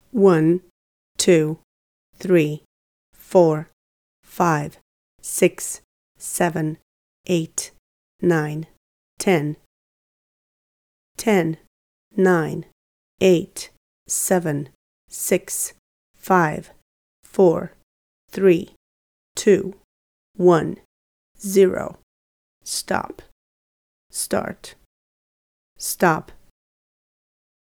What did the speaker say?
1, 2, 3, 4, 5, 6, 7, 8, 9, 10. 10, 9, 8, 7, 6, 5, 4, 3, 2, 1, 0. Stop. Start. Stop.